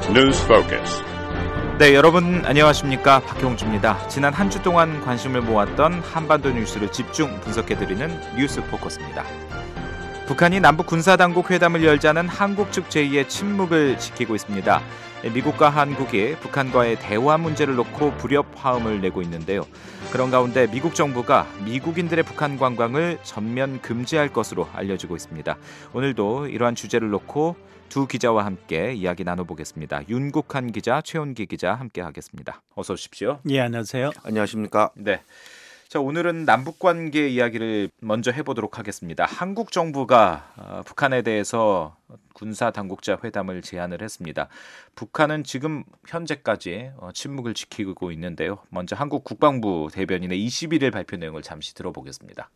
News Focus. 네, 여러분 안녕하십니까? 박형주입니다. 지난 한 주 동안 관심을 모았던 한반도 뉴스를 집중 분석해드리는 뉴스 포커스입니다. 북한이 남북 군사당국 회담을 열자는 한국 측 제의의 침묵을 지키고 있습니다. 미국과 한국이 북한과의 대화 문제를 놓고 불협화음을 내고 있는데요. 그런 가운데 미국 정부가 미국인들의 북한 관광을 전면 금지할 것으로 알려지고 있습니다. 오늘도 이러한 주제를 놓고 두 기자와 함께 이야기 나눠보겠습니다. 윤국한 기자, 최원기 기자 함께하겠습니다. 어서 오십시오. 예, 안녕하세요. 안녕하십니까? 네. 자, 오늘은 남북관계 이야기를 먼저 해보도록 하겠습니다. 한국 정부가 북한에 대해서 군사당국자 회담을 제안을 했습니다. 북한은 지금 현재까지 침묵을 지키고 있는데요. 먼저 한국 국방부 대변인의 21일 발표 내용을 잠시 들어보겠습니다.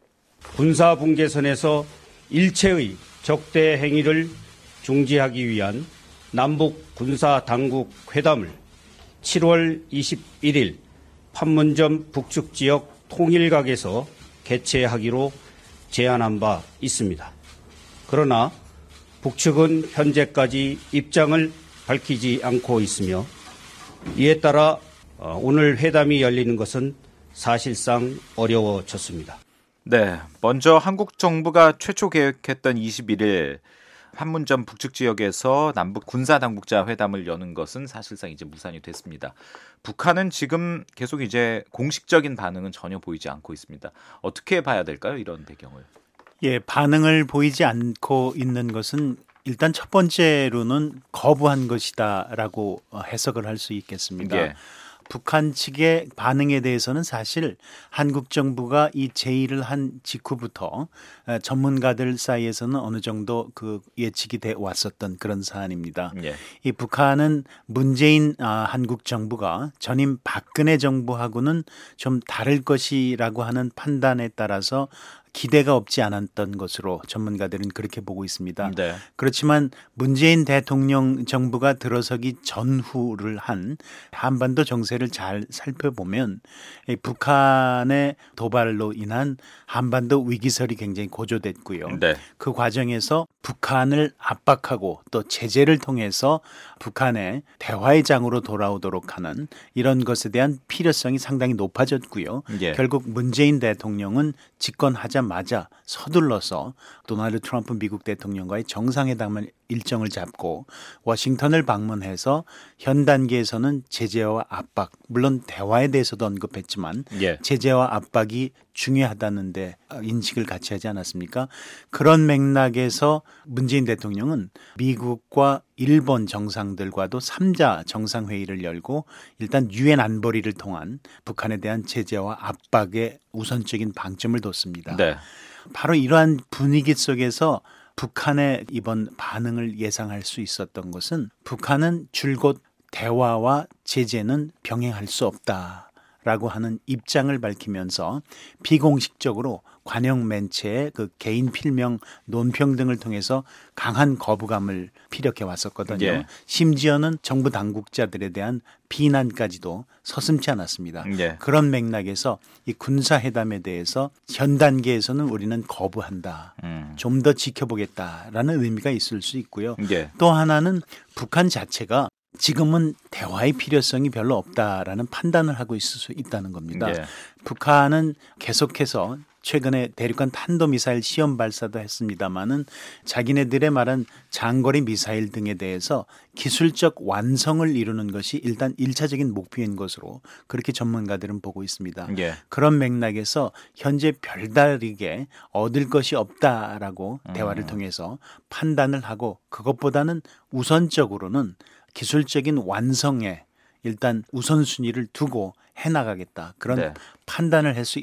군사분계선에서 일체의 적대 행위를 중지하기 위한 남북 군사당국 회담을 7월 21일 판문점 북측 지역 통일각에서 개최하기로 제안한 바 있습니다. 그러나 북측은 현재까지 입장을 밝히지 않고 있으며 이에 따라 오늘 회담이 열리는 것은 사실상 어려워졌습니다. 네, 먼저 한국 정부가 최초 계획했던 21일 판문점 북측 지역에서 남북 군사당국자 회담을 여는 것은 사실상 이제 무산이 됐습니다. 북한은 지금 계속 이제 공식적인 반응은 전혀 보이지 않고 있습니다. 어떻게 봐야 될까요? 이런 배경을. 예, 반응을 보이지 않고 있는 것은 일단 첫 번째로는 거부한 것이다라고 해석을 할 수 있겠습니다. 예. 북한 측의 반응에 대해서는 사실 한국 정부가 이 제의를 한 직후부터 전문가들 사이에서는 어느 정도 그 예측이 돼 왔었던 그런 사안입니다. 예. 이 북한은 문재인 한국 정부가 전임 박근혜 정부하고는 좀 다를 것이라고 하는 판단에 따라서 기대가 없지 않았던 것으로 전문가들은 그렇게 보고 있습니다. 네. 그렇지만 문재인 대통령 정부가 들어서기 전후를 한 한반도 정세를 잘 살펴보면 북한의 도발로 인한 한반도 위기설이 굉장히 고조됐고요. 네. 그 과정에서 북한을 압박하고 또 제재를 통해서 북한의 대화의 장으로 돌아오도록 하는 이런 것에 대한 필요성이 상당히 높아졌고요. 예. 결국 문재인 대통령은 집권하자마자 서둘러서 도널드 트럼프 미국 대통령과의 정상회담을 일정을 잡고 워싱턴을 방문해서 현 단계에서는 제재와 압박, 물론 대화에 대해서도 언급했지만 예. 제재와 압박이 중요하다는데 인식을 같이 하지 않았습니까? 그런 맥락에서 문재인 대통령은 미국과 일본 정상들과도 3자 정상회의를 열고 일단 유엔 안보리를 통한 북한에 대한 제재와 압박에 우선적인 방점을 뒀습니다. 네. 바로 이러한 분위기 속에서 북한의 이번 반응을 예상할 수 있었던 것은 북한은 줄곧 대화와 제재는 병행할 수 없다라고 하는 입장을 밝히면서 비공식적으로 관영 멘체의 그 개인 필명 논평 등을 통해서 강한 거부감을 피력해 왔었거든요. 예. 심지어는 정부 당국자들에 대한 비난까지도 서슴지 않았습니다. 예. 그런 맥락에서 이 군사회담에 대해서 현 단계에서는 우리는 거부한다. 좀 더 지켜보겠다라는 의미가 있을 수 있고요. 예. 또 하나는 북한 자체가 지금은 대화의 필요성이 별로 없다라는 판단을 하고 있을 수 있다는 겁니다. 예. 북한은 계속해서 최근에 대륙간 탄도미사일 시험 발사도 했습니다마는 자기네들의 말한 장거리 미사일 등에 대해서 기술적 완성을 이루는 것이 일단 1차적인 목표인 것으로 그렇게 전문가들은 보고 있습니다. 예. 그런 맥락에서 현재 별다르게 얻을 것이 없다라고 대화를 통해서 판단을 하고 그것보다는 우선적으로는 기술적인 완성에 일단 우선순위를 두고 해나가겠다. 그런 네. 판단을 할 수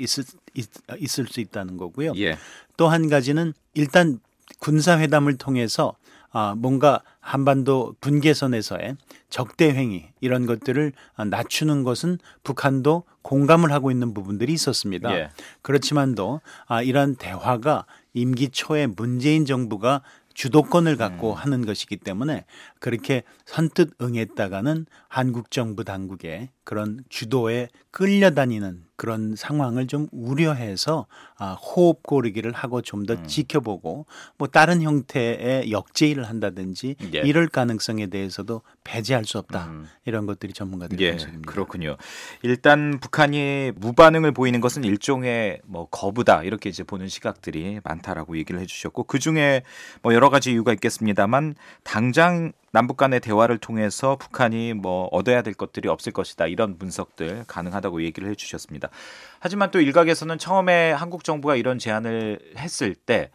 있을 수 있다는 거고요. 예. 또 한 가지는 일단 군사회담을 통해서 뭔가 한반도 분계선에서의 적대 행위 이런 것들을 낮추는 것은 북한도 공감을 하고 있는 부분들이 있었습니다. 예. 그렇지만도 이런 대화가 임기 초에 문재인 정부가 주도권을 갖고 하는 것이기 때문에 그렇게 선뜻 응했다가는 한국 정부 당국의 그런 주도에 끌려다니는 그런 상황을 좀 우려해서 호흡 고르기를 하고 좀 더 지켜보고 뭐 다른 형태의 역제의를 한다든지 예. 이럴 가능성에 대해서도 배제할 수 없다. 이런 것들이 전문가들의 예, 분석입니다. 그렇군요. 일단 북한이 무반응을 보이는 것은 일종의 뭐 거부다 이렇게 이제 보는 시각들이 많다라고 얘기를 해주셨고 그 중에 뭐 여러 가지 이유가 있겠습니다만 당장 남북 간의 대화를 통해서 북한이 뭐 얻어야 될 것들이 없을 것이다 이런 분석들 가능하다고 얘기를 해주셨습니다. 하지만 또 일각에서는 처음에 한국 정부가 이런 제안을 했을 때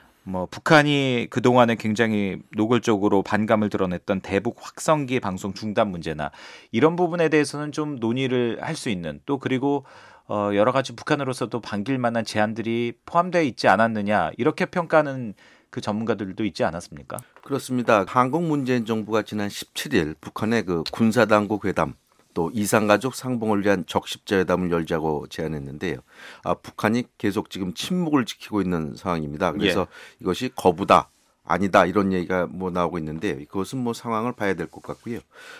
뭐 북한이 그동안에 굉장히 노골적으로 반감을 드러냈던 대북 확성기 방송 중단 문제나 이런 부분에 대해서는 좀 논의를 할 수 있는 또 그리고 여러 가지 북한으로서도 반길 만한 제안들이 포함되어 있지 않았느냐 이렇게 평가하는 그 전문가들도 있지 않았습니까? 그렇습니다. 한국 문재인 정부가 지난 17일 북한의 그 군사당국 회담 또 이산가족 상봉을 위한 적십자 회담을 열자고 제안했는데요. 북한이 계속 지금 침묵을 지키고 있는 상황입니다. 그래서 이것이 거부다. 아니다 이런 얘기가 뭐 나오고 있는데 그것은 뭐 상황을 봐야 될 것 같고요.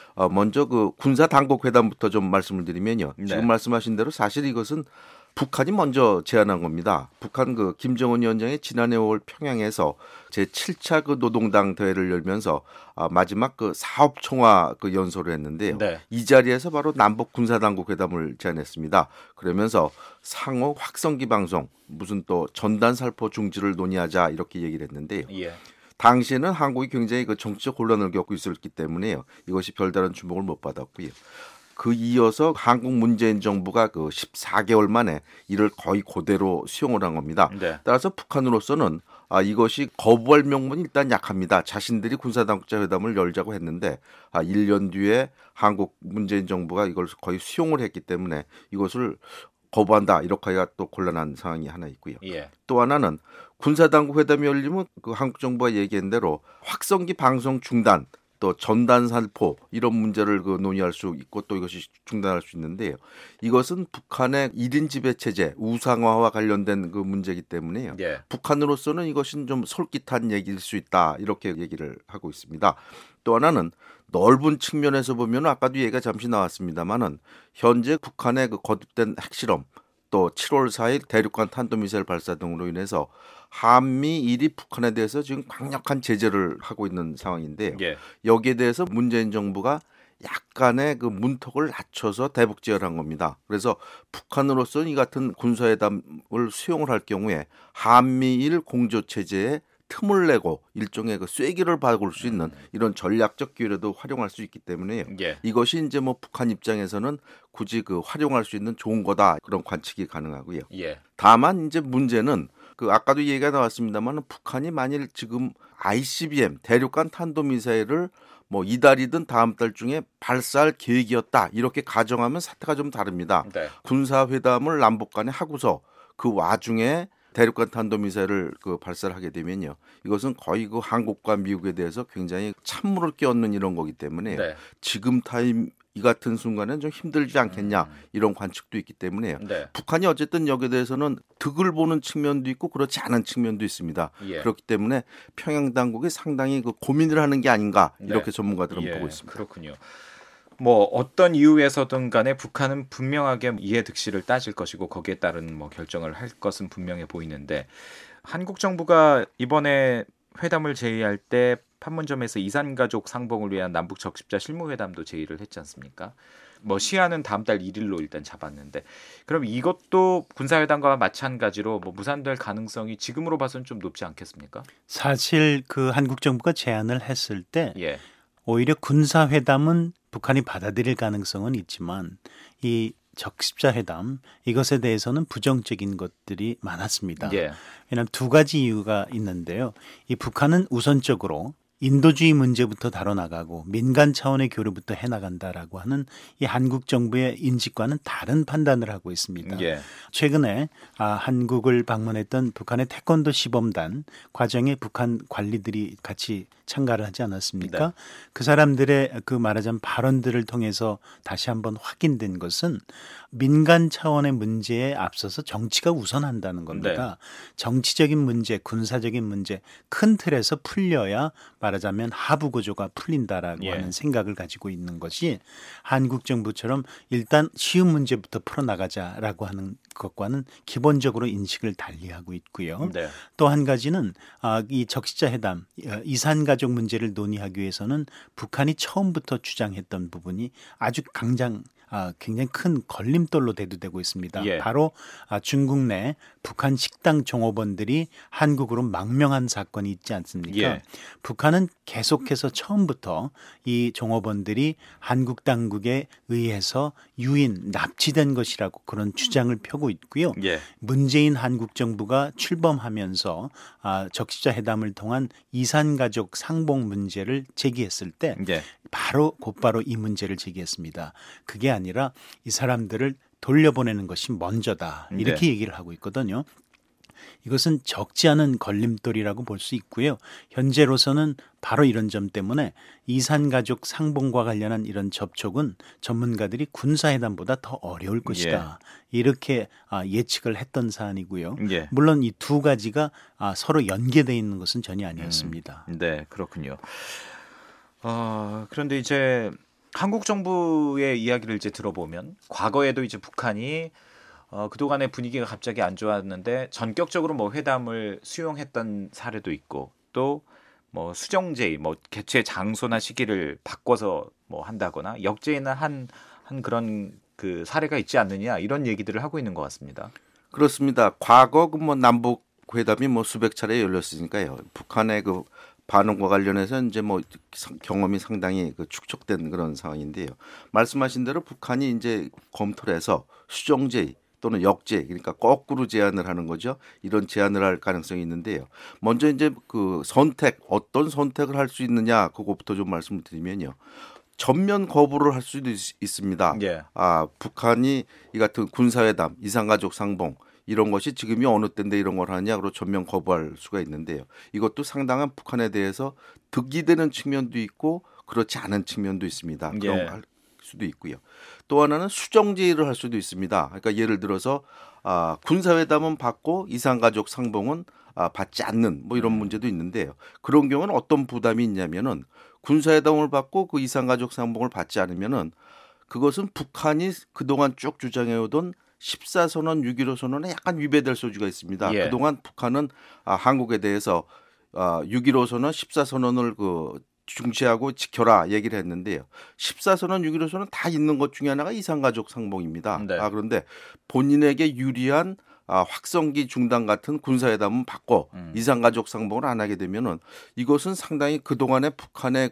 먼저 그 군사 당국 회담부터 좀 말씀을 드리면요. 지금 말씀하신 대로 사실 이것은 북한이 먼저 제안한 겁니다. 북한 그 김정은 위원장이 지난해 5월 평양에서 제7차 그 노동당 대회를 열면서 마지막 그 사업 총화 그 연설을 했는데요. 이 자리에서 바로 남북 군사 당국 회담을 제안했습니다. 그러면서 상호 확성기 방송 무슨 또 전단 살포 중지를 논의하자 이렇게 얘기를 했는데요. 당시에는 한국이 굉장히 그 정치적 혼란을 겪고 있었기 때문에요. 이것이 별다른 주목을 못 받았고요. 그 이어서 한국 문재인 정부가 그 14개월 만에 이를 거의 그대로 수용을 한 겁니다. 따라서 북한으로서는 이것이 거부할 명분이 일단 약합니다. 자신들이 군사당국자 회담을 열자고 했는데 1년 뒤에 한국 문재인 정부가 이걸 거의 수용을 했기 때문에 이것을 거부한다 이렇게 하기가 또 곤란한 상황이 하나 있고요. 또 하나는 군사당국 회담이 열리면 그 한국 정부가 얘기한 대로 확성기 방송 중단 또 전단 살포 이런 문제를 그 논의할 수 있고 또 이것이 중단할 수 있는데요. 이것은 북한의 1인 지배 체제 우상화와 관련된 그 문제이기 때문에요. 북한으로서는 이것은 좀 솔깃한 얘기일 수 있다 이렇게 얘기를 하고 있습니다. 또 하나는 넓은 측면에서 보면 아까도 얘기가 잠시 나왔습니다만은 현재 북한의 그 거듭된 핵실험 또 7월 4일 대륙간 탄도미사일 발사 등으로 인해서 한미일이 북한에 대해서 지금 강력한 제재를 하고 있는 상황인데요. 여기에 대해서 문재인 정부가 약간의 그 문턱을 낮춰서 대북 제어한 겁니다. 그래서 북한으로서는 이 같은 군사회담을 수용을 할 경우에 한미일 공조 체제에 틈을 내고 일종의 그 쐐기를 박을 수 있는 이런 전략적 기회로도 활용할 수 있기 때문에요. 이것이 이제 뭐 북한 입장에서는 굳이 그 활용할 수 있는 좋은 거다 그런 관측이 가능하고요. 다만 이제 문제는 그 아까도 얘기가 나왔습니다만 북한이 만일 지금 ICBM 대륙간 탄도미사일을 뭐 이달이든 다음 달 중에 발사할 계획이었다 이렇게 가정하면 사태가 좀 다릅니다. 군사회담을 남북 간에 하고서 그 와중에 대륙간 탄도미사일을 그 발사를 하게 되면요. 이것은 거의 그 한국과 미국에 대해서 굉장히 찬물을 끼얹는 이런 거기 때문에 지금 타임 이 같은 순간은 좀 힘들지 않겠냐 이런 관측도 있기 때문에 북한이 어쨌든 여기에 대해서는 득을 보는 측면도 있고 그렇지 않은 측면도 있습니다. 그렇기 때문에 평양 당국이 상당히 그 고민을 하는 게 아닌가 이렇게 전문가들은 보고 있습니다. 그렇군요. 뭐 어떤 이유에서든 간에 북한은 분명하게 이해 득실을 따질 것이고 거기에 따른 뭐 결정을 할 것은 분명해 보이는데 한국 정부가 이번에 회담을 제의할 때 판문점에서 이산가족 상봉을 위한 남북 적십자 실무회담도 제의를 했지 않습니까? 뭐 시한은 다음 달 1일로 일단 잡았는데 그럼 이것도 군사회담과 마찬가지로 뭐 무산될 가능성이 지금으로 봐서는 좀 높지 않겠습니까? 사실 그 한국 정부가 제안을 했을 때 오히려 군사회담은 북한이 받아들일 가능성은 있지만 이 적십자 회담 이것에 대해서는 부정적인 것들이 많았습니다. 왜냐하면 두 가지 이유가 있는데요. 이 북한은 우선적으로 인도주의 문제부터 다뤄나가고 민간 차원의 교류부터 해나간다라고 하는 이 한국 정부의 인식과는 다른 판단을 하고 있습니다. 최근에 한국을 방문했던 북한의 태권도 시범단 과정에 북한 관리들이 같이 참가를 하지 않았습니까? 그 사람들의 그 말하자면 발언들을 통해서 다시 한번 확인된 것은 민간 차원의 문제에 앞서서 정치가 우선한다는 겁니다. 정치적인 문제, 군사적인 문제 큰 틀에서 풀려야 말하자면 말하자면 하부 구조가 풀린다라고 하는 생각을 가지고 있는 것이 한국 정부처럼 일단 쉬운 문제부터 풀어나가자라고 하는 것과는 기본적으로 인식을 달리하고 있고요. 네. 또 한 가지는 이 적시자 회담, 이산가족 문제를 논의하기 위해서는 북한이 처음부터 주장했던 부분이 아주 굉장히 큰 걸림돌로 대두되고 있습니다. 예. 바로 중국 내 북한 식당 종업원들이 한국으로 망명한 사건이 있지 않습니까? 예. 북한은 계속해서 처음부터 이 종업원들이 한국 당국에 의해서 유인, 납치된 것이라고 그런 주장을 펴고 있고요. 예. 문재인 한국 정부가 출범하면서 적시자 회담을 통한 이산가족 상봉 문제를 제기했을 때 예. 곧바로 이 문제를 제기했습니다. 그게 아니라 이 사람들을 돌려보내는 것이 먼저다. 이렇게 얘기를 하고 있거든요. 이것은 적지 않은 걸림돌이라고 볼 수 있고요. 현재로서는 바로 이런 점 때문에 이산가족 상봉과 관련한 이런 접촉은 전문가들이 군사회담보다 더 어려울 것이다. 이렇게 예측을 했던 사안이고요. 예. 물론 이 두 가지가 서로 연계되어 있는 것은 전혀 아니었습니다. 네, 그렇군요. 그런데 이제 한국 정부의 이야기를 이제 들어보면 과거에도 이제 북한이 그동안의 분위기가 갑자기 안 좋았는데 전격적으로 뭐 회담을 수용했던 사례도 있고 또 뭐 수정제의 뭐 개최 장소나 시기를 바꿔서 뭐 한다거나 역제의나 한 그런 그 사례가 있지 않느냐 이런 얘기들을 하고 있는 것 같습니다. 그렇습니다. 과거 뭐 남북 회담이 뭐 수백 차례 열렸으니까요. 북한의 그 반응과 관련해서 이제 뭐 경험이 상당히 축적된 그런 상황인데요. 말씀하신 대로 북한이 이제 검토를 해서 수정제의 또는 역제, 그러니까 거꾸로 제안을 하는 거죠. 이런 제안을 할 가능성이 있는데요. 먼저 이제 그 어떤 선택을 할 수 있느냐, 그것부터 좀 말씀을 드리면요. 전면 거부를 할 수도 있습니다. 예. 북한이 이 같은 군사회담, 이산가족 상봉 이런 것이 지금이 어느 때인데 이런 걸 하느냐, 그리고 전면 거부할 수가 있는데요. 이것도 상당한 북한에 대해서 득이 되는 측면도 있고 그렇지 않은 측면도 있습니다. 그런 할 수도 있고요. 또 하나는 수정제의를 할 수도 있습니다. 그러니까 예를 들어서 군사회담은 받고 이산가족 상봉은 받지 않는 뭐 이런 문제도 있는데요. 그런 경우는 어떤 부담이 있냐면은 군사회담을 받고 그 이산가족 상봉을 받지 않으면은 그것은 북한이 그동안 쭉 주장해오던 14선언, 6.15 선언에 약간 위배될 소지가 있습니다. 그동안 북한은 한국에 대해서 6.15 선언, 14선언을 중시하고 지켜라 얘기를 했는데요. 14선언, 6.15 선언 다 있는 것 중에 하나가 이산가족 상봉입니다. 네. 그런데 본인에게 유리한 확성기 중단 같은 군사회담은 받고 이산가족 상봉을 안 하게 되면은 이것은 상당히 그동안의 북한의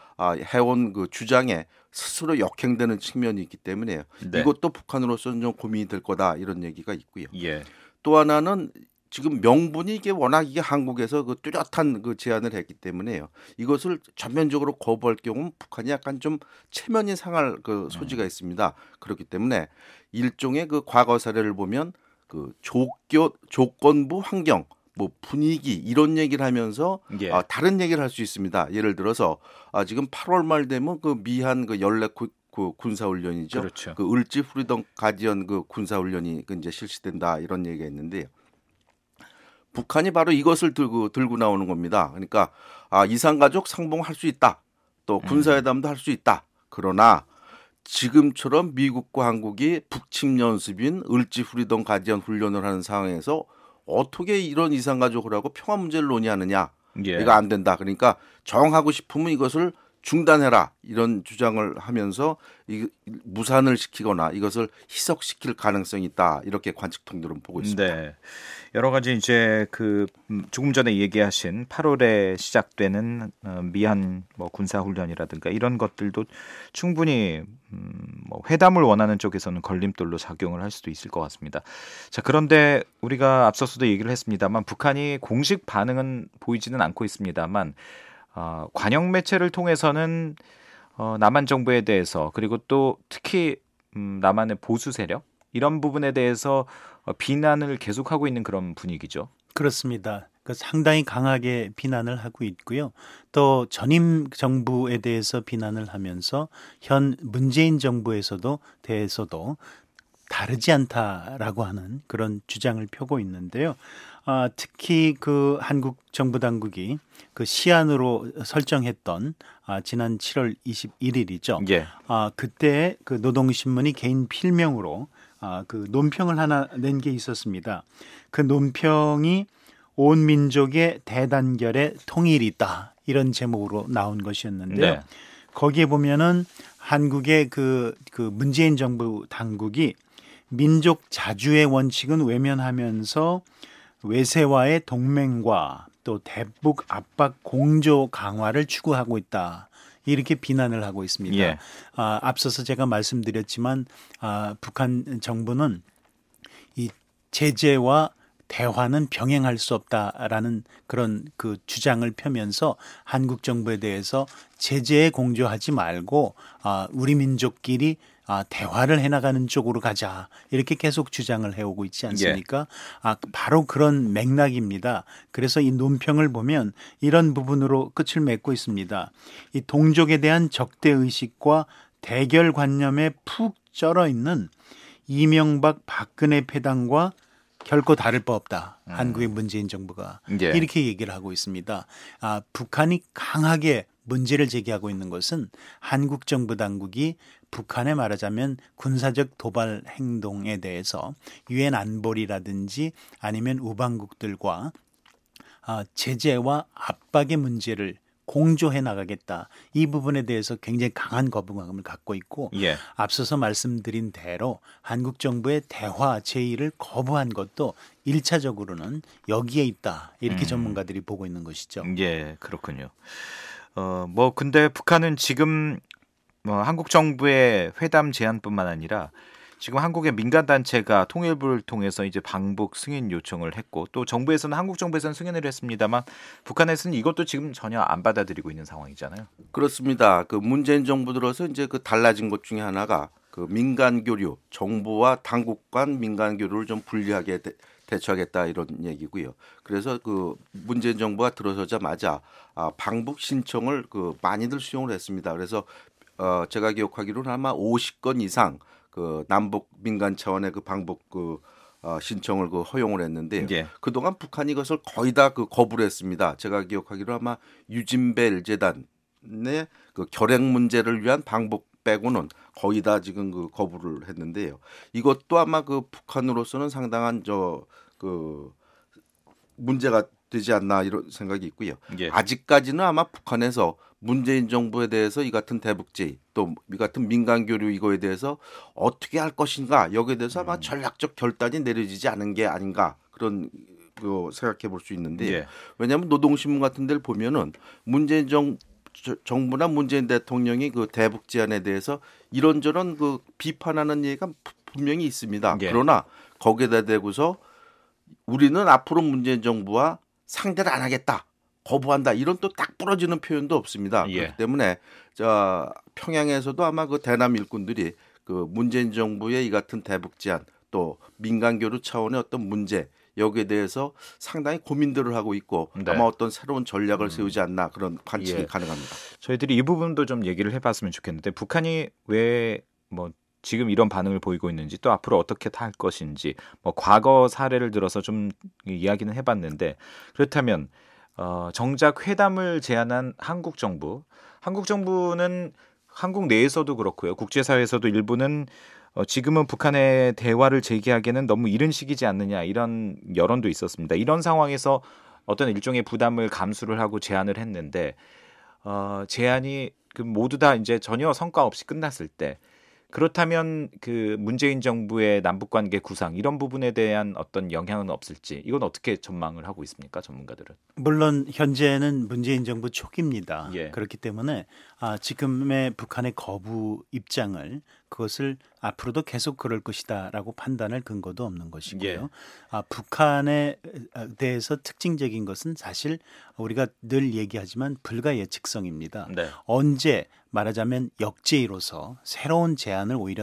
해온 주장에 스스로 역행되는 측면이 있기 때문에 이것도 북한으로서는 좀 고민이 될 거다 이런 얘기가 있고요. 또 하나는 지금 명분이 이게 워낙 한국에서 뚜렷한 제안을 했기 때문에요. 이것을 전면적으로 거부할 경우는 북한이 약간 좀 체면이 상할 소지가 있습니다. 그렇기 때문에 일종의 과거 사례를 보면 조건부 환경, 뭐 분위기 이런 얘기를 하면서 다른 얘기를 할 수 있습니다. 예를 들어서 지금 8월 말 되면 미한 연례 군사훈련이죠. 그렇죠. 을지 프리덤 가디언 군사훈련이 이제 실시된다 이런 얘기가 있는데요. 북한이 바로 이것을 들고 나오는 겁니다. 그러니까 이산가족 상봉할 수 있다. 또 군사회담도 할 수 있다. 그러나 지금처럼 미국과 한국이 북침 연습인 을지 프리덤 가디언 훈련을 하는 상황에서 어떻게 이런 이산가족을 하고 평화 문제를 논의하느냐. 이거 안 된다. 그러니까 정하고 싶으면 이것을 중단해라. 이런 주장을 하면서 무산을 시키거나 이것을 희석시킬 가능성이 있다. 이렇게 관측통들은 보고 있습니다. 네. 여러 가지 이제 조금 전에 얘기하신 8월에 시작되는 미한 군사 훈련이라든가 이런 것들도 충분히 회담을 원하는 쪽에서는 걸림돌로 작용을 할 수도 있을 것 같습니다. 자, 그런데 우리가 앞서서도 얘기를 했습니다만 북한이 공식 반응은 보이지는 않고 있습니다만 관영 매체를 통해서는 남한 정부에 대해서 그리고 또 특히 남한의 보수 세력 이런 부분에 대해서 비난을 계속하고 있는 그런 분위기죠. 그렇습니다. 상당히 강하게 비난을 하고 있고요. 또 전임 정부에 대해서 비난을 하면서 현 문재인 정부에서도 대해서도 다르지 않다라고 하는 그런 주장을 펴고 있는데요. 특히 그 한국 정부 당국이 그 시한으로 설정했던 지난 7월 21일이죠. 예. 그때 그 노동신문이 개인 필명으로 그 논평을 하나 낸 게 있었습니다. 그 논평이 온 민족의 대단결에 통일이 있다 이런 제목으로 나온 것이었는데요. 네. 거기에 보면은 한국의 그 문재인 정부 당국이 민족 자주의 원칙은 외면하면서 외세와의 동맹과 또 대북 압박 공조 강화를 추구하고 있다. 이렇게 비난을 하고 있습니다. 예. 앞서서 제가 말씀드렸지만 북한 정부는 이 제재와 대화는 병행할 수 없다라는 그런 그 주장을 펴면서 한국 정부에 대해서 제재에 공조하지 말고 우리 민족끼리 대화를 해나가는 쪽으로 가자 이렇게 계속 주장을 해오고 있지 않습니까? 바로 그런 맥락입니다. 그래서 이 논평을 보면 이런 부분으로 끝을 맺고 있습니다. 이 동족에 대한 적대의식과 대결관념에 푹 쩔어 있는 이명박 박근혜 패당과 결코 다를 바 없다. 한국의 문재인 정부가 예. 이렇게 얘기를 하고 있습니다. 북한이 강하게 문제를 제기하고 있는 것은 한국 정부 당국이 북한에 말하자면 군사적 도발 행동에 대해서 유엔 안보리라든지 아니면 우방국들과 제재와 압박의 문제를 공조해 나가겠다. 이 부분에 대해서 굉장히 강한 거부감을 갖고 있고 예. 앞서서 말씀드린 대로 한국 정부의 대화 제의를 거부한 것도 1차적으로는 여기에 있다. 이렇게 전문가들이 보고 있는 것이죠. 예, 그렇군요. 근데 북한은 지금 한국 정부의 회담 제안뿐만 아니라 지금 한국의 민간 단체가 통일부를 통해서 이제 방북 승인 요청을 했고 또 정부에서는 한국 정부에서는 승인을 했습니다만 북한에서는 이것도 지금 전혀 안 받아들이고 있는 상황이잖아요. 그렇습니다. 그 문재인 정부 들어서 이제 그 달라진 것 중에 하나가 그 민간 교류, 정부와 당국 간 민간 교류를 좀 분리하게 대처하겠다 이런 얘기고요. 그래서 그 문재인 정부가 들어서자마자 방북 신청을 그 많이들 수용을 했습니다. 그래서 제가 기억하기로는 아마 50건 이상 그 남북 민간 차원의 그 방북 신청을 허용을 했는데 예. 그동안 북한이 이것을 거의 다 거부를 했습니다. 제가 기억하기로 아마 유진벨 재단의 그 결핵 문제를 위한 방북 빼고는 거의 다 지금 거부를 했는데요. 이것도 아마 북한으로서는 상당한 문제가 되지 않나 이런 생각이 있고요. 예. 아직까지는 아마 북한에서 문재인 정부에 대해서 이 같은 대북제의 또 이 같은 민간 교류 이거에 대해서 어떻게 할 것인가 여기에 대해서 아마 전략적 결단이 내려지지 않은 게 아닌가 그런 생각해 볼 수 있는데 예. 왜냐하면 노동신문 같은 데를 보면은 문재인 정부나 문재인 대통령이 그 대북 제안에 대해서 이런저런 비판하는 얘기가 분명히 있습니다. 예. 그러나 거기에다 대고서 우리는 앞으로 문재인 정부와 상대를 안 하겠다. 거부한다. 이런 또 딱 부러지는 표현도 없습니다. 예. 그렇기 때문에 평양에서도 아마 대남 일꾼들이 문재인 정부의 이 같은 대북 제안 또 민간 교류 차원의 어떤 문제 여기에 대해서 상당히 고민들을 하고 있고 네. 아마 어떤 새로운 전략을 세우지 않나 그런 관측이 예. 가능합니다. 저희들이 이 부분도 좀 얘기를 해봤으면 좋겠는데 북한이 왜 지금 이런 반응을 보이고 있는지 또 앞으로 어떻게 할 것인지 과거 사례를 들어서 좀 이야기는 해봤는데 그렇다면 정작 회담을 제안한 한국 정부는 한국 내에서도 그렇고요. 국제사회에서도 일부는 지금은 북한의 대화를 재개하기에는 너무 이른 시기지 않느냐 이런 여론도 있었습니다. 이런 상황에서 어떤 일종의 부담을 감수를 하고 제안을 했는데 제안이 모두 다 이제 전혀 성과 없이 끝났을 때 그렇다면 문재인 정부의 남북관계 구상 이런 부분에 대한 어떤 영향은 없을지 이건 어떻게 전망을 하고 있습니까? 전문가들은. 물론 현재는 문재인 정부 초기입니다. 예. 그렇기 때문에 지금의 북한의 거부 입장을 그것을 앞으로도 계속 그럴 것이다라고 판단할 근거도 없는 것이고요. 예. 북한에 대해서 특징적인 것은 사실 우리가 늘 얘기하지만 불가 예측성입니다. 네. 언제 말하자면 역제의로서 새로운 제안을 오히려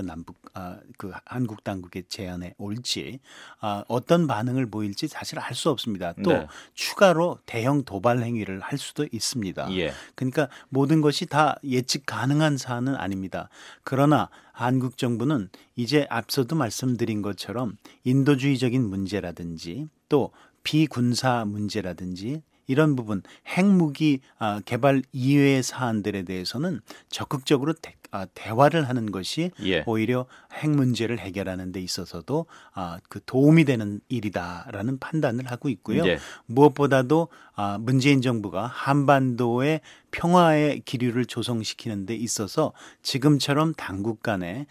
한국 당국의 제안에 올지 어떤 반응을 보일지 사실 알 수 없습니다. 또 네. 추가로 대형 도발 행위를 할 수도 있습니다. 예. 그러니까 모든 것이 다 예측 가능한 사안은 아닙니다. 그러나 한국 정부는 이제 앞서도 말씀드린 것처럼 인도주의적인 문제라든지 또 비군사 문제라든지 이런 부분 핵무기 개발 이외의 사안들에 대해서는 적극적으로 대화를 하는 것이 예. 오히려 핵 문제를 해결하는 데 있어서도 그 도움이 되는 일이다라는 판단을 하고 있고요. 예. 무엇보다도 문재인 정부가 한반도의 평화의 기류를 조성시키는 데 있어서 지금처럼 당국 간에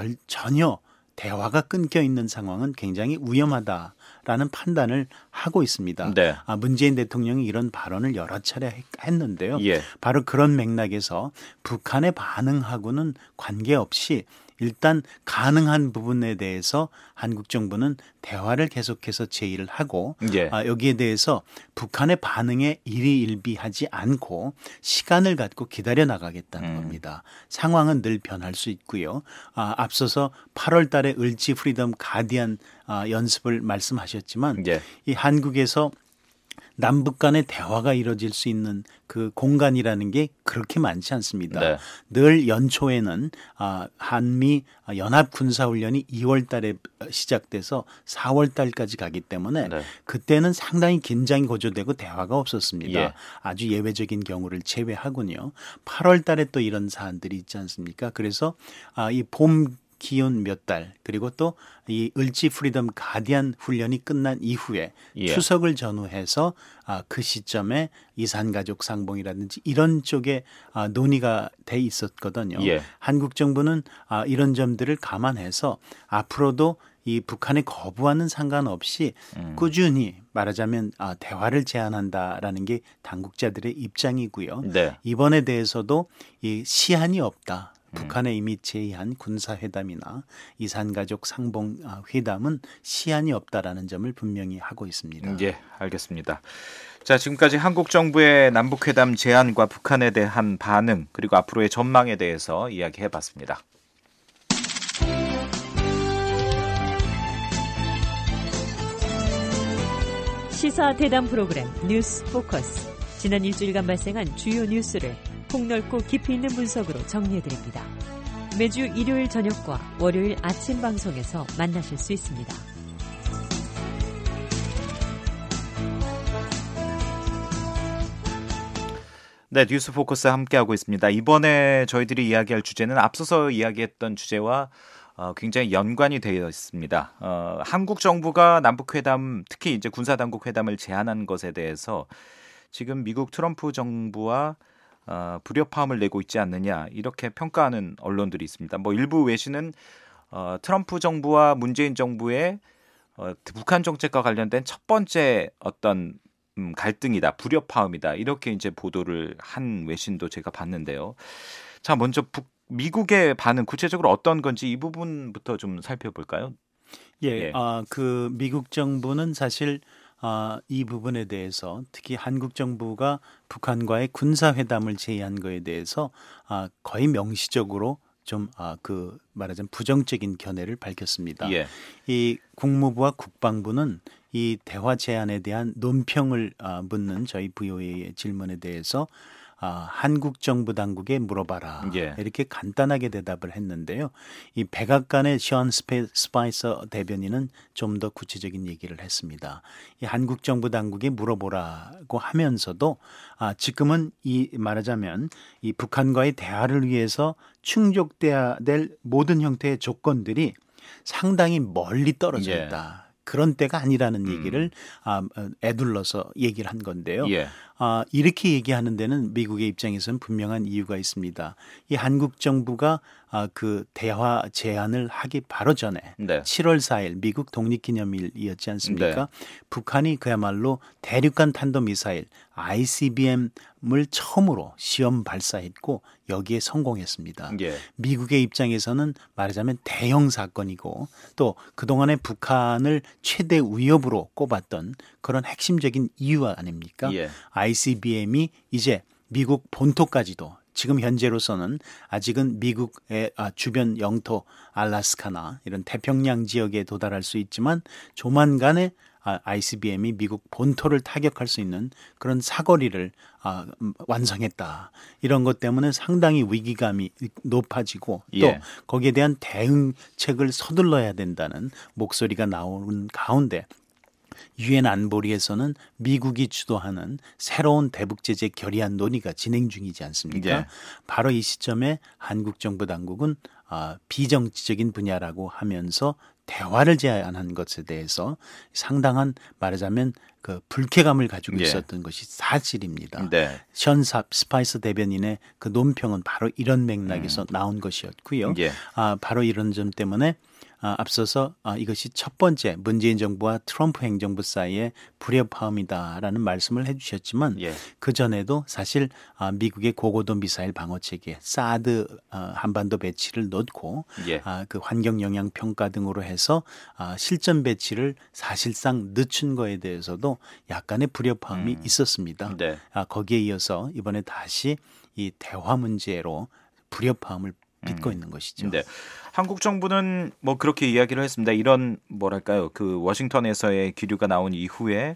전혀 대화가 끊겨 있는 상황은 굉장히 위험하다라는 판단을 하고 있습니다. 네. 문재인 대통령이 이런 발언을 여러 차례 했는데요. 예. 바로 그런 맥락에서 북한의 반응하고는 관계없이 일단 가능한 부분에 대해서 한국 정부는 대화를 계속해서 제의를 하고 예. 여기에 대해서 북한의 반응에 일희일비하지 않고 시간을 갖고 기다려 나가겠다는 겁니다. 상황은 늘 변할 수 있고요. 앞서서 8월 달에 을지 프리덤 가디안 연습을 말씀하셨지만 예. 이 한국에서 남북 간의 대화가 이루어질 수 있는 그 공간이라는 게 그렇게 많지 않습니다. 네. 늘 연초에는 한미 연합군사훈련이 2월 달에 시작돼서 4월 달까지 가기 때문에 네. 그때는 상당히 긴장이 고조되고 대화가 없었습니다. 예. 아주 예외적인 경우를 제외하군요. 8월 달에 또 이런 사안들이 있지 않습니까? 그래서 이 봄 기온 몇 달 그리고 또 이 을지 프리덤 가디안 훈련이 끝난 이후에 예. 추석을 전후해서 그 시점에 이산가족 상봉이라든지 이런 쪽에 논의가 돼 있었거든요. 예. 한국 정부는 이런 점들을 감안해서 앞으로도 이 북한의 거부와는 상관없이 꾸준히 말하자면 대화를 제안한다라는 게 당국자들의 입장이고요. 네. 이번에 대해서도 이 시한이 없다. 북한에 이미 제의한 군사회담이나 이산가족 상봉회담은 시한이 없다라는 점을 분명히 하고 있습니다. 예, 알겠습니다. 자, 지금까지 한국 정부의 남북회담 제안과 북한에 대한 반응 그리고 앞으로의 전망에 대해서 이야기해봤습니다. 시사 대담 프로그램 뉴스 포커스. 지난 일주일간 발생한 주요 뉴스를 폭넓고 깊이 있는 분석으로 정리해드립니다. 매주 일요일 저녁과 월요일 아침 방송에서 만나실 수 있습니다. 네, 뉴스 포커스 함께하고 있습니다. 이번에 저희들이 이야기할 주제는 앞서서 이야기했던 주제와 굉장히 연관이 되어 있습니다. 한국 정부가 남북회담, 특히 이제 군사당국 회담을 제안한 것에 대해서 지금 미국 트럼프 정부와 불협화음을 내고 있지 않느냐 이렇게 평가하는 언론들이 있습니다. 뭐 일부 외신은 트럼프 정부와 문재인 정부의 북한 정책과 관련된 첫 번째 어떤 갈등이다, 불협화음이다 이렇게 이제 보도를 한 외신도 제가 봤는데요. 자, 먼저 미국의 반응 구체적으로 어떤 건지 이 부분부터 좀 살펴볼까요? 예, 그 미국 정부는 사실 이 부분에 대해서 특히 한국 정부가 북한과의 군사회담을 제의한 거에 대해서 거의 명시적으로 좀 그 말하자면 부정적인 견해를 밝혔습니다. 예. 이 국무부와 국방부는 이 대화 제안에 대한 논평을 묻는 저희 VOA의 질문에 대해서 한국 정부 당국에 물어봐라. 예. 이렇게 간단하게 대답을 했는데요. 이 백악관의 션 스파이서 대변인은 좀 더 구체적인 얘기를 했습니다. 이 한국 정부 당국에 물어보라고 하면서도 지금은 이 말하자면 이 북한과의 대화를 위해서 충족돼야 될 모든 형태의 조건들이 상당히 멀리 떨어져 예. 있다. 그런 때가 아니라는 얘기를 애둘러서 얘기를 한 건데요. 예. 이렇게 얘기하는 데는 미국의 입장에서는 분명한 이유가 있습니다. 이 한국 정부가 그 대화 제안을 하기 바로 전에 네. 7월 4일 미국 독립기념일이었지 않습니까? 네. 북한이 그야말로 대륙간 탄도미사일 ICBM을 처음으로 시험 발사했고 여기에 성공했습니다. 예. 미국의 입장에서는 말하자면 대형 사건이고 또 그동안에 북한을 최대 위협으로 꼽았던 그런 핵심적인 이유 아닙니까? 예. ICBM이 이제 미국 본토까지도 지금 현재로서는 아직은 미국의 주변 영토 알래스카나 이런 태평양 지역에 도달할 수 있지만 조만간에 ICBM이 미국 본토를 타격할 수 있는 그런 사거리를 완성했다. 이런 것 때문에 상당히 위기감이 높아지고 또 거기에 대한 대응책을 서둘러야 된다는 목소리가 나오는 가운데 유엔 안보리에서는 미국이 주도하는 새로운 대북 제재 결의안 논의가 진행 중이지 않습니까? 바로 이 시점에 한국 정부 당국은 비정치적인 분야라고 하면서 대화를 제안한 것에 대해서 상당한 말하자면 그 불쾌감을 가지고 있었던 것이 사실입니다. 션 스파이스 대변인의 그 논평은 바로 이런 맥락에서 나온 것이었고요. 바로 이런 점 때문에 앞서서 이것이 첫 번째 문재인 정부와 트럼프 행정부 사이의 불협화음이다라는 말씀을 해주셨지만 그 전에도 사실 미국의 고고도 미사일 방어 체계 사드 한반도 배치를 놓고 그 환경 영향 평가 등으로 해서 실전 배치를 사실상 늦춘 거에 대해서도 약간의 불협화음이 있었습니다. 거기에 이어서 이번에 다시 이 대화 문제로 불협화음을 빚고 있는 것이죠. 한국 정부는 뭐 그렇게 이야기를 했습니다. 이런 뭐랄까요, 그 워싱턴에서의 기류가 나온 이후에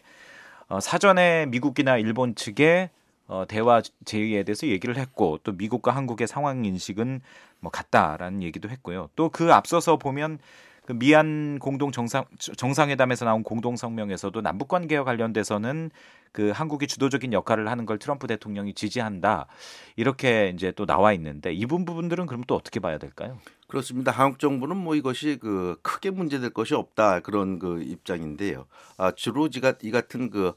사전에 미국이나 일본 측에 대화 제의에 대해서 얘기를 했고 또 미국과 한국의 상황 인식은 뭐 같다라는 얘기도 했고요. 또 그 앞서서 보면 그 미얀 공동 정상회담에서 나온 공동 성명에서도 남북 관계와 관련돼서는 그 한국이 주도적인 역할을 하는 걸 트럼프 대통령이 지지한다. 이렇게 이제 또 나와 있는데 이 부분들은 그럼 또 어떻게 봐야 될까요? 그렇습니다. 한국 정부는 뭐 이것이 그 크게 문제될 것이 없다 그런 그 입장인데요. 주로 이 같은 그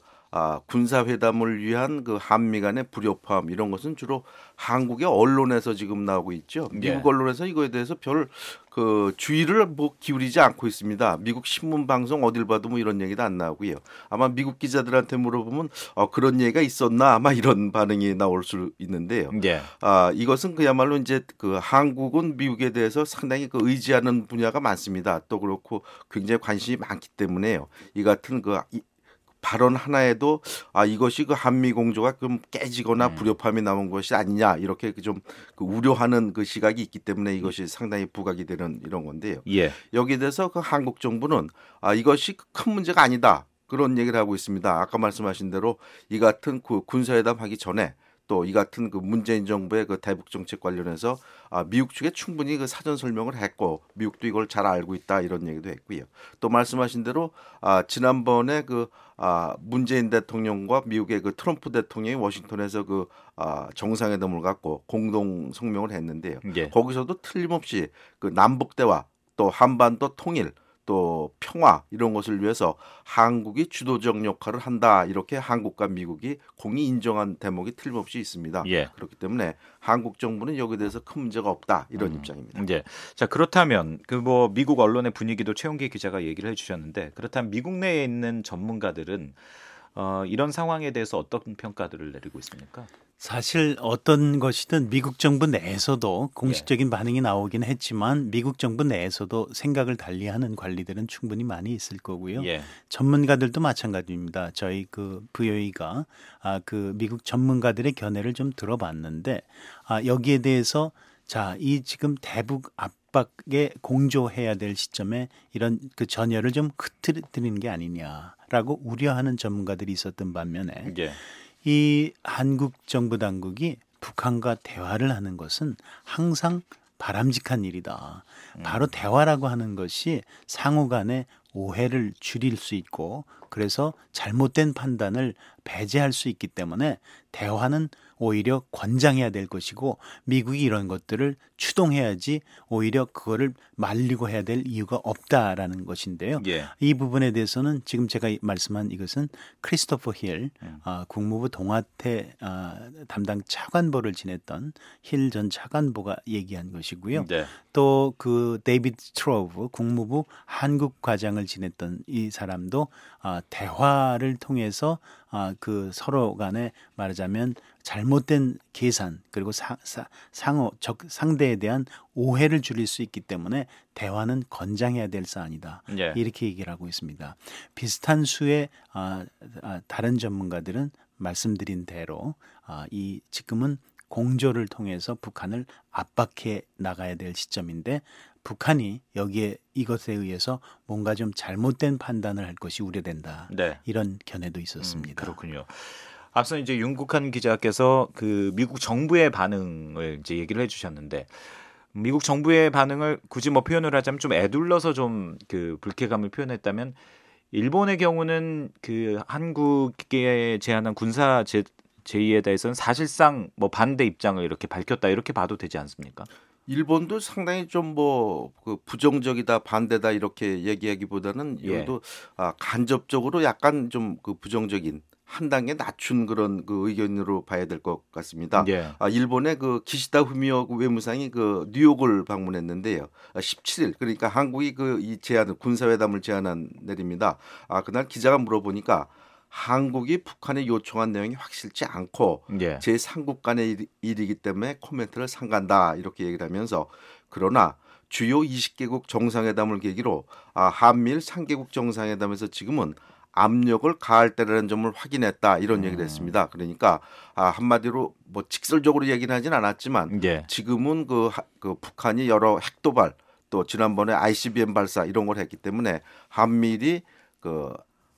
군사회담을 위한 그 한미 간의 불협화음 이런 것은 주로 한국의 언론에서 지금 나오고 있죠. 미국 언론에서 이거에 대해서 별 그 주의를 뭐 기울이지 않고 있습니다. 미국 신문 방송 어딜 봐도 뭐 이런 얘기도 안 나오고요. 아마 미국 기자들한테 물어보면 그런 얘기가 있었나 아마 이런 반응이 나올 수 있는데요. 이것은 그야말로 이제 그 한국은 미국에 대해서 상당히 그 의지하는 분야가 많습니다. 또 그렇고 굉장히 관심이 많기 때문에요. 이 같은 그 발언 하나에도 이것이 그 한미 공조가 좀 깨지거나 불협화음이 나온 것이 아니냐 이렇게 좀 그 우려하는 그 시각이 있기 때문에 이것이 상당히 부각이 되는 이런 건데요. 여기에 대해서 그 한국 정부는 이것이 큰 문제가 아니다 그런 얘기를 하고 있습니다. 아까 말씀하신 대로 이 같은 그 군사회담 하기 전에 또 이 같은 그 문재인 정부의 그 대북 정책 관련해서 미국 측에 충분히 그 사전 설명을 했고 미국도 이걸 잘 알고 있다 이런 얘기도 했고요. 또 말씀하신 대로 지난번에 그 문재인 대통령과 미국의 그 트럼프 대통령이 워싱턴에서 그 정상회담을 갖고 공동 성명을 했는데요. 거기서도 틀림없이 그 남북 대화 또 한반도 통일 또 평화 이런 것을 위해서 한국이 주도적 역할을 한다 이렇게 한국과 미국이 공히 인정한 대목이 틀림없이 있습니다. 그렇기 때문에 한국 정부는 여기에 대해서 큰 문제가 없다 이런 입장입니다. 자 그렇다면 그 뭐 미국 언론의 분위기도 최용기 기자가 얘기를 해주셨는데 그렇다면 미국 내에 있는 전문가들은 이런 상황에 대해서 어떤 평가들을 내리고 있습니까? 사실 어떤 것이든 미국 정부 내에서도 공식적인 반응이 나오긴 했지만 미국 정부 내에서도 생각을 달리하는 관리들은 충분히 많이 있을 거고요. 전문가들도 마찬가지입니다. 저희 그 VOA가 그 미국 전문가들의 견해를 좀 들어봤는데 여기에 대해서 이 지금 대북 압박에 공조해야 될 시점에 이런 그 전열을 좀 흐트리는 게 아니냐라고 우려하는 전문가들이 있었던 반면에 이 한국 정부 당국이 북한과 대화를 하는 것은 항상 바람직한 일이다. 바로 대화라고 하는 것이 상호 간의 오해를 줄일 수 있고 그래서 잘못된 판단을 배제할 수 있기 때문에 대화는 오히려 권장해야 될 것이고 미국이 이런 것들을 추동해야지 오히려 그거를 말리고 해야 될 이유가 없다라는 것인데요. 이 부분에 대해서는 지금 제가 말씀한 이것은 크리스토퍼 힐 국무부 동아태 담당 차관보를 지냈던 힐 전 차관보가 얘기한 것이고요. 또 그 데이비드 스트로브 국무부 한국 과장을 지냈던 이 사람도 대화를 통해서 그 서로 간에 말하자면 잘못된 계산 그리고 상대에 대한 오해를 줄일 수 있기 때문에 대화는 권장해야 될 사안이다. 이렇게 얘기를 하고 있습니다. 비슷한 수의 다른 전문가들은 말씀드린 대로 이 지금은 공조를 통해서 북한을 압박해 나가야 될 시점인데 북한이 여기에 이것에 의해서 뭔가 좀 잘못된 판단을 할 것이 우려된다. 네. 이런 견해도 있었습니다. 그렇군요. 앞서 이제 윤국한 기자께서 그 미국 정부의 반응을 이제 얘기를 해주셨는데 미국 정부의 반응을 굳이 뭐 표현을 하자면 좀 애둘러서 좀 그 불쾌감을 표현했다면 일본의 경우는 그 한국에 제안한 군사 제의에 대해서는 사실상 뭐 반대 입장을 이렇게 밝혔다 이렇게 봐도 되지 않습니까? 일본도 상당히 좀 뭐 그 부정적이다 반대다 이렇게 얘기하기보다는 예. 이것도 간접적으로 약간 좀 그 부정적인 한 단계 낮춘 그런 그 의견으로 봐야 될 것 같습니다. 예. 일본의 그 기시다 후미오 외무상이 그 뉴욕을 방문했는데요. 17일 그러니까 한국이 그 이 제안을 군사회담을 제안한 날입니다. 그날 기자가 물어보니까 한국이 북한에 요청한 내용이 확실치 않고 예. 제3국 간의 일이기 때문에 코멘트를 삼간다 이렇게 얘기를 하면서 그러나 주요 20개국 정상회담을 계기로 한미일 3개국 정상회담에서 지금은 압력을 가할 때라는 점을 확인했다 이런 얘기를 했습니다. 그러니까 한마디로 뭐 직설적으로 얘기는 하진 않았지만 예. 지금은 그 북한이 여러 핵도발 또 지난번에 ICBM 발사 이런 걸 했기 때문에 한미일이 그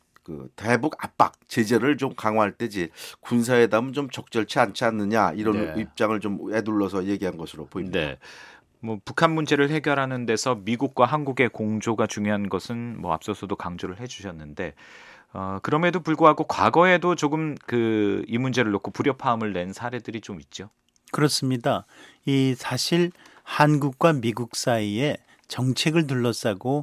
대북 압박 제재를 좀 강화할 때지 군사회담은 좀 적절치 않지 않느냐 이런 네. 입장을 좀 애둘러서 얘기한 것으로 보입니다. 네. 뭐 북한 문제를 해결하는 데서 미국과 한국의 공조가 중요한 것은 뭐 앞서서도 강조를 해주셨는데 그럼에도 불구하고 과거에도 조금 이 문제를 놓고 불협화음을 낸 사례들이 좀 있죠. 그렇습니다. 이 사실 한국과 미국 사이에 정책을 둘러싸고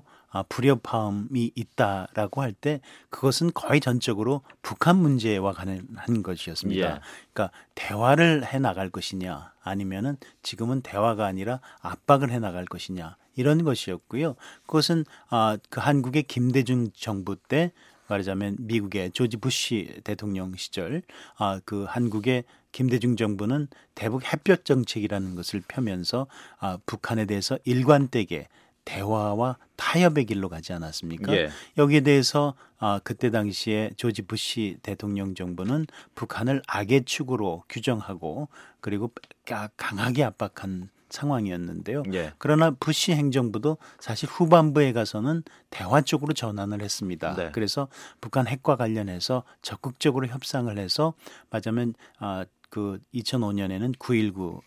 불협화음이 있다라고 할 때 그것은 거의 전적으로 북한 문제와 관련한 것이었습니다. 예. 그러니까 대화를 해 나갈 것이냐 아니면은 지금은 대화가 아니라 압박을 해 나갈 것이냐 이런 것이었고요. 그것은 그 한국의 김대중 정부 때 말하자면 미국의 조지 부시 대통령 시절 그 한국의 김대중 정부는 대북 햇볕 정책이라는 것을 펴면서 북한에 대해서 일관되게 대화와 타협의 길로 가지 않았습니까? 예. 여기에 대해서 그때 당시에 조지 부시 대통령 정부는 북한을 악의 축으로 규정하고 그리고 강하게 압박한 상황이었는데요. 예. 그러나 부시 행정부도 사실 후반부에 가서는 대화 쪽으로 전환을 했습니다. 네. 그래서 북한 핵과 관련해서 적극적으로 협상을 해서 말하자면 그 2005년에는 9.19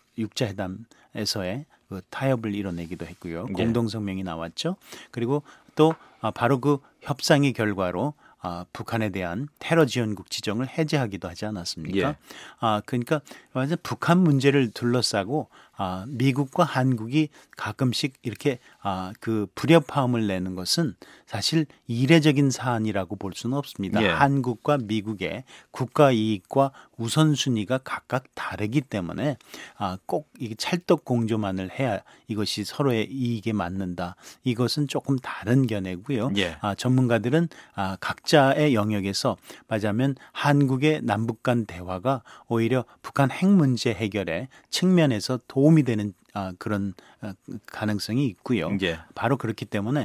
육자회담에서의 그 타협을 이뤄내기도 했고요. 예. 공동성명이 나왔죠. 그리고 또 바로 그 협상의 결과로 북한에 대한 테러 지원국 지정을 해제하기도 하지 않았습니까? 예. 그러니까 완전 북한 문제를 둘러싸고 미국과 한국이 가끔씩 이렇게 그 불협화음을 내는 것은 사실 이례적인 사안이라고 볼 수는 없습니다. 예. 한국과 미국의 국가 이익과 우선순위가 각각 다르기 때문에 꼭 이게 찰떡 공조만을 해야 이것이 서로의 이익에 맞는다. 이것은 조금 다른 견해고요. 예. 전문가들은 각자의 영역에서 말하자면 한국의 남북 간 대화가 오히려 북한 핵 문제 해결에 측면에서 도움이 되는 그런 가능성이 있고요. 예. 바로 그렇기 때문에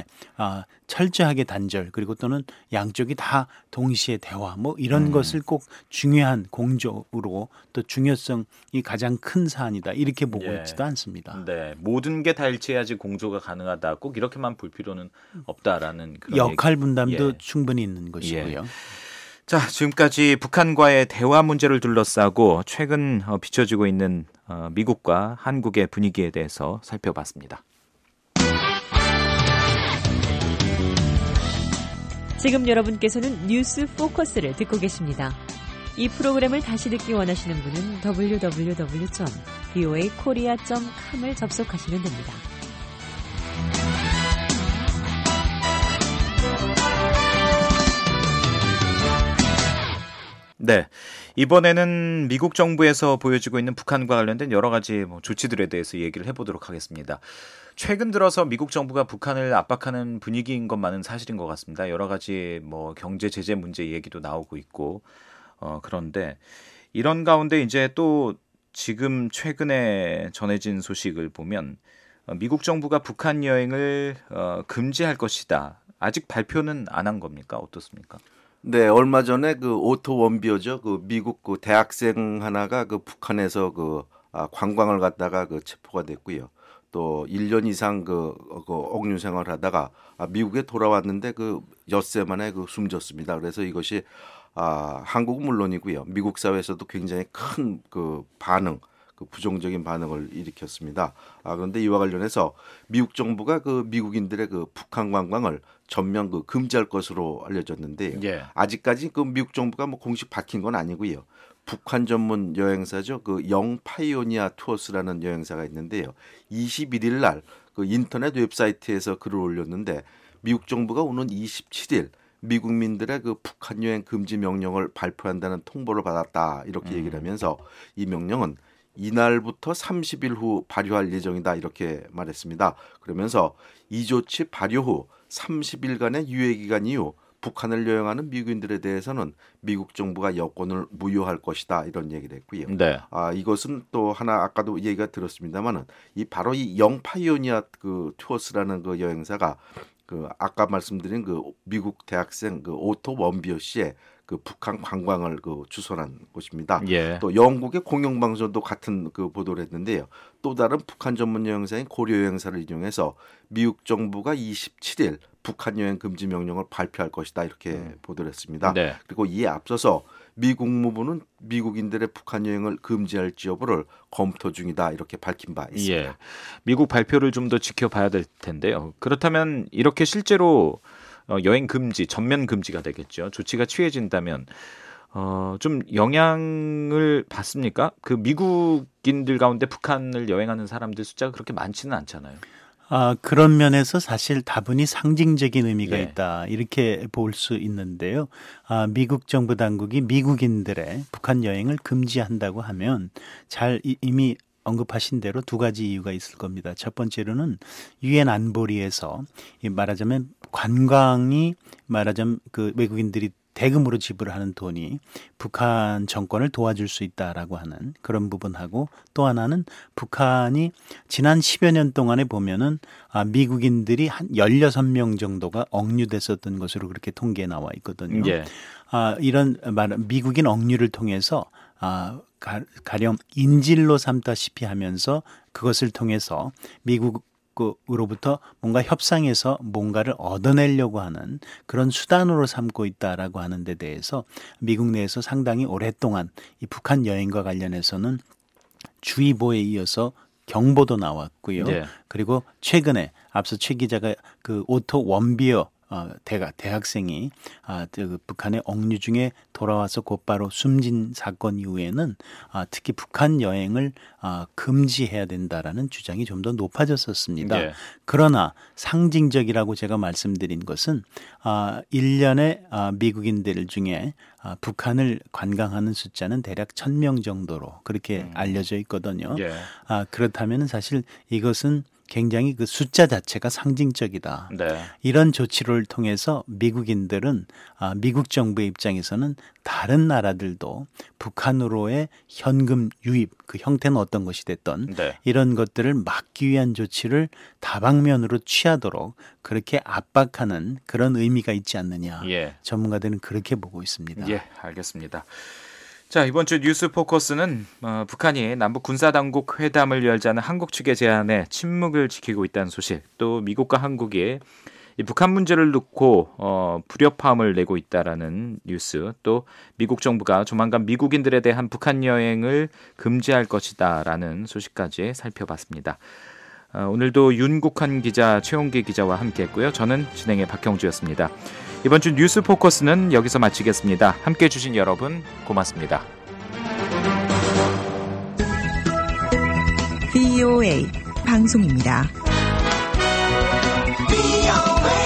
철저하게 단절 그리고 또는 양쪽이 다 동시에 대화 뭐 이런 것을 꼭 중요한 공조로 또 중요성이 가장 큰 사안이다 이렇게 보고 예. 있지도 않습니다. 네, 모든 게 다 일치해야지 공조가 가능하다. 꼭 이렇게만 볼 필요는 없다라는 그런 역할 분담도 예. 충분히 있는 것이고요. 자, 지금까지 북한과의 대화 문제를 둘러싸고 최근 비춰지고 있는 미국과 한국의 분위기에 대해서 살펴봤습니다. 지금 여러분께서는 뉴스 포커스를 듣고 계십니다. 이 프로그램을 다시 듣기 원하시는 분은 www.voakorea.com을 접속하시면 됩니다. 네, 이번에는 미국 정부에서 보여지고 있는 북한과 관련된 여러 가지 조치들에 대해서 얘기를 해보도록 하겠습니다. 최근 들어서 미국 정부가 북한을 압박하는 분위기인 것만은 사실인 것 같습니다. 여러 가지 경제 제재 문제 얘기도 나오고 있고 그런데 이런 가운데 이제 또 지금 최근에 전해진 소식을 보면 미국 정부가 북한 여행을 금지할 것이다. 아직 발표는 안 한 겁니까? 어떻습니까? 네, 얼마 전에 그 오토 원비어죠. 그 미국 그 대학생 하나가 그 북한에서 그 관광을 갔다가 그 체포가 됐고요. 또 1년 이상 그 억류 생활을 하다가 미국에 돌아왔는데 그 엿새 만에 그 숨졌습니다. 그래서 이것이 한국은 물론이고요. 미국 사회에서도 굉장히 큰 그 반응, 그 부정적인 반응을 일으켰습니다. 그런데 이와 관련해서 미국 정부가 그 미국인들의 그 북한 관광을 전면 그 금지할 것으로 알려졌는데요. 예. 아직까지 그 미국 정부가 뭐 공식 밝힌 건 아니고요. 북한 전문 여행사죠. 그 영 파이오니아 투어스라는 여행사가 있는데요. 21일 날 그 인터넷 웹사이트에서 글을 올렸는데 미국 정부가 오는 27일 미국민들의 그 북한 여행 금지 명령을 발표한다는 통보를 받았다. 이렇게 얘기를 하면서 이 명령은 이날부터 30일 후 발효할 예정이다. 이렇게 말했습니다. 그러면서 이 조치 발효 후 30일간의 유예 기간 이후 북한을 여행하는 미국인들에 대해서는 미국 정부가 여권을 무효할 것이다 이런 얘기를 했고요. 네. 이것은 또 하나 아까도 얘기가 들었습니다만은 이 바로 이 영 파이오니아 그 투어스라는 그 여행사가 그 아까 말씀드린 그 미국 대학생 그 오토 원비어 씨의 그 북한 관광을 그 주선한 곳입니다. 예. 또 영국의 공영방송도 같은 그 보도를 했는데요. 또 다른 북한 전문 여행사인 고려 여행사를 이용해서 미국 정부가 27일 북한 여행 금지 명령을 발표할 것이다 이렇게 보도를 했습니다. 네. 그리고 이에 앞서서 미 국무부는 미국인들의 북한 여행을 금지할지 여부를 검토 중이다 이렇게 밝힌 바 있습니다. 예. 미국 발표를 좀 더 지켜봐야 될 텐데요. 그렇다면 이렇게 실제로 여행 금지, 전면 금지가 되겠죠. 조치가 취해진다면 좀 영향을 받습니까? 그 미국인들 가운데 북한을 여행하는 사람들 숫자가 그렇게 많지는 않잖아요. 그런 면에서 사실 다분히 상징적인 의미가 예. 있다. 이렇게 볼 수 있는데요. 미국 정부 당국이 미국인들의 북한 여행을 금지한다고 하면 이미 언급하신 대로 두 가지 이유가 있을 겁니다. 첫 번째로는 유엔 안보리에서 말하자면 관광이 말하자면 그 외국인들이 대금으로 지불하는 돈이 북한 정권을 도와줄 수 있다라고 하는 그런 부분하고 또 하나는 북한이 지난 10여 년 동안에 보면은 미국인들이 한 16명 정도가 억류됐었던 것으로 그렇게 통계에 나와 있거든요. 예. 이런 미국인 억류를 통해서 가령 인질로 삼다시피 하면서 그것을 통해서 미국으로부터 뭔가 협상해서 뭔가를 얻어내려고 하는 그런 수단으로 삼고 있다라고 하는 데 대해서 미국 내에서 상당히 오랫동안 이 북한 여행과 관련해서는 주의보에 이어서 경보도 나왔고요. 네. 그리고 최근에 앞서 최 기자가 그 오토 원비어 대학생이 북한의 억류 중에 돌아와서 곧바로 숨진 사건 이후에는 특히 북한 여행을 금지해야 된다라는 주장이 좀 더 높아졌었습니다. 네. 그러나 상징적이라고 제가 말씀드린 것은 1년에 미국인들 중에 북한을 관광하는 숫자는 대략 1,000명 정도로 그렇게 알려져 있거든요. 예. 그렇다면 사실 이것은 굉장히 그 숫자 자체가 상징적이다. 네. 이런 조치를 통해서 미국인들은 미국 정부의 입장에서는 다른 나라들도 북한으로의 현금 유입, 그 형태는 어떤 것이 됐던 네. 이런 것들을 막기 위한 조치를 다방면으로 취하도록 그렇게 압박하는 그런 의미가 있지 않느냐. 예. 전문가들은 그렇게 보고 있습니다. 예, 알겠습니다. 자, 이번 주 뉴스 포커스는 북한이 남북 군사당국 회담을 열자는 한국 측의 제안에 침묵을 지키고 있다는 소식, 또 미국과 한국이 이 북한 문제를 놓고 불협화음을 내고 있다라는 뉴스, 또 미국 정부가 조만간 미국인들에 대한 북한 여행을 금지할 것이다라는 소식까지 살펴봤습니다. 오늘도 윤국환 기자, 최홍기 기자와 함께했고요. 저는 진행의 박형주였습니다. 이번 주 뉴스 포커스는 여기서 마치겠습니다. 함께해 주신 여러분 고맙습니다. VOA 방송입니다. VOA